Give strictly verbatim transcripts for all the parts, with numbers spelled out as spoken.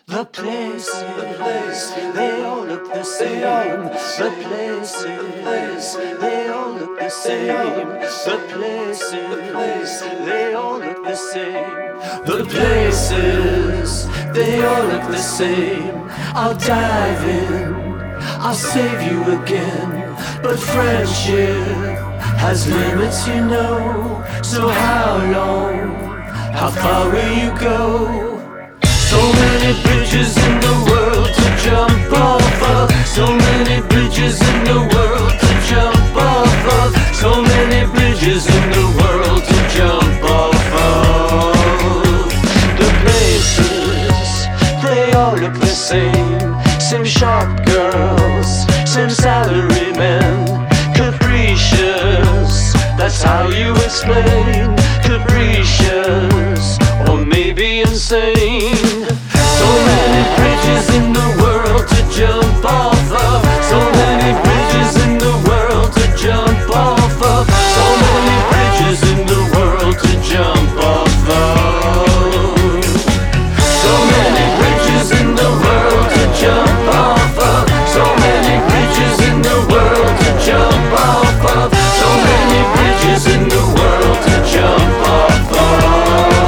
The places, they all look the same. The places, they all look the same. The places, they all look the same. The places, they all look the same. I'll dive in, I'll save you again. But friendship has limits, you know. So how long, how far will you go? So many bridges in the world to jump off of. So many bridges in the world to jump off of. So many bridges in the world to jump off of. The places, they all look the same. Same sharp girls, same salary men. Capricious, that's how you explain. Capricious, or maybe insane. So many bridges in the world to jump off of. So many bridges in the world to jump off of. So many bridges in the world to jump off of. So many bridges in the world to jump off of. So many bridges in the world to jump off of. So many bridges in the world to jump off of.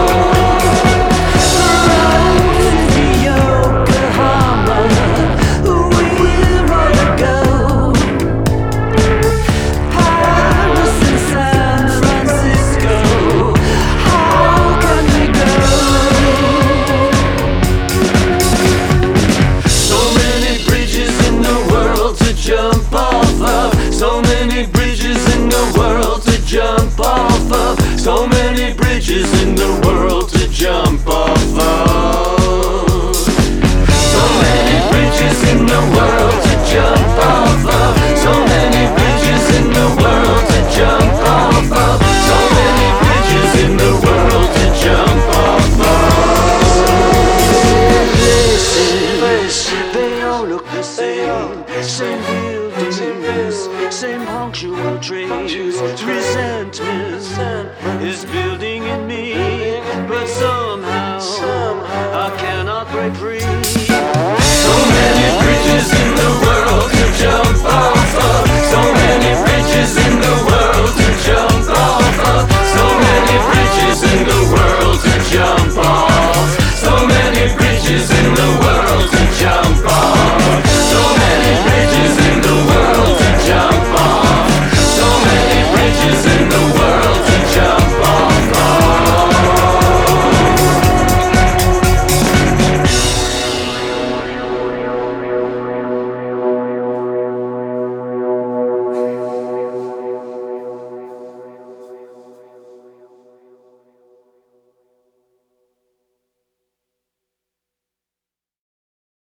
Jump off of. So many bridges in the world to jump off of. So many bridges in the world to jump off of. So many bridges in the world to jump off of. So many bridges in the world to jump off of. So many bridges in the world to jump off of. Places, they all look the same. Same buildings, same punctual trains. Resentment is building in me, but somehow I cannot break free. So many bridges in the world to jump off of. So many bridges in the world to jump off of. So many bridges in the world to jump off. So many bridges in the world to jump off.